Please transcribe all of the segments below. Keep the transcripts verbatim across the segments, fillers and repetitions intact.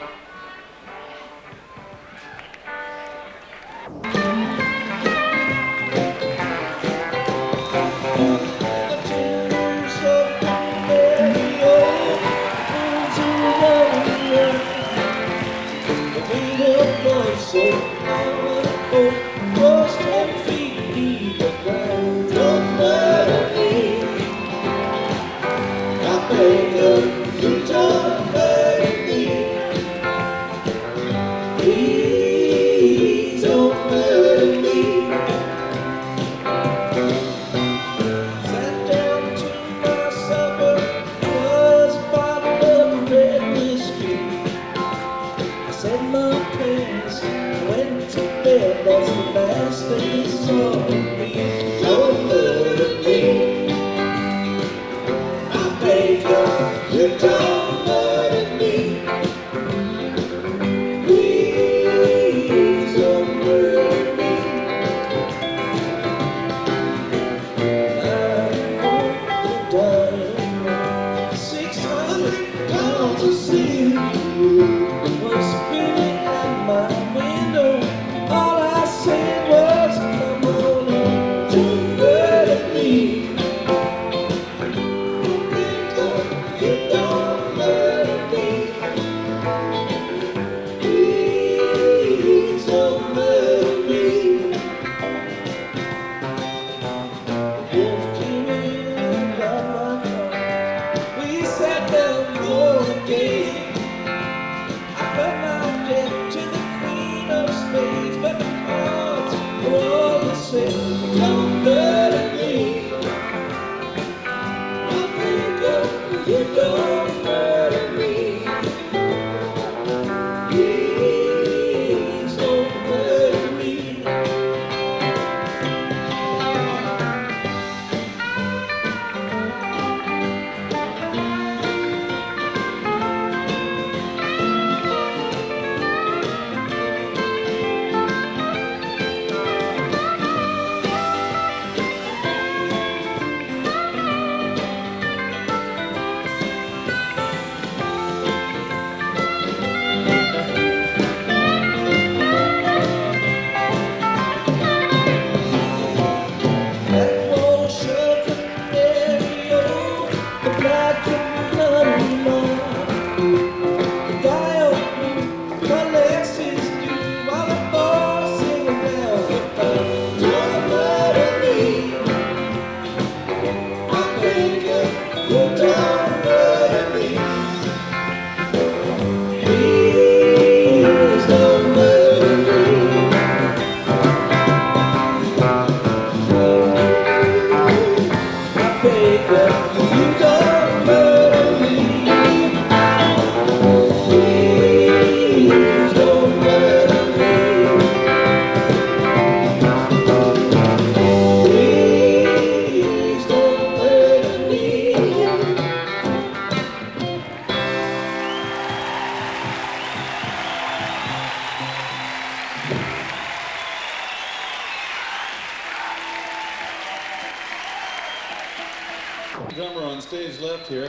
Drummer on stage left here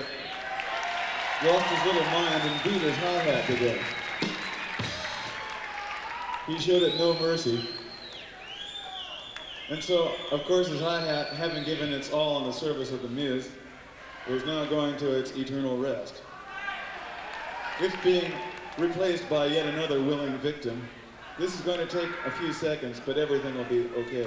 lost his little mind and beat his hi-hat today. He showed it no mercy. And so, of course, his hi-hat, having given its all in the service of the Muse, was now going to its eternal rest. It's being replaced by yet another willing victim. This is going to take a few seconds, but everything will be okay.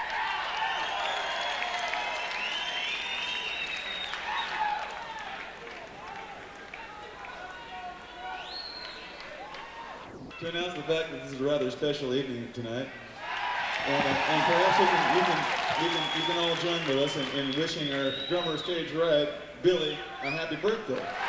To announce the fact that this is a rather special evening tonight, and, and perhaps you can, you, can, you, can, you can all join with us in, in wishing our drummer stage right, Billy, a happy birthday.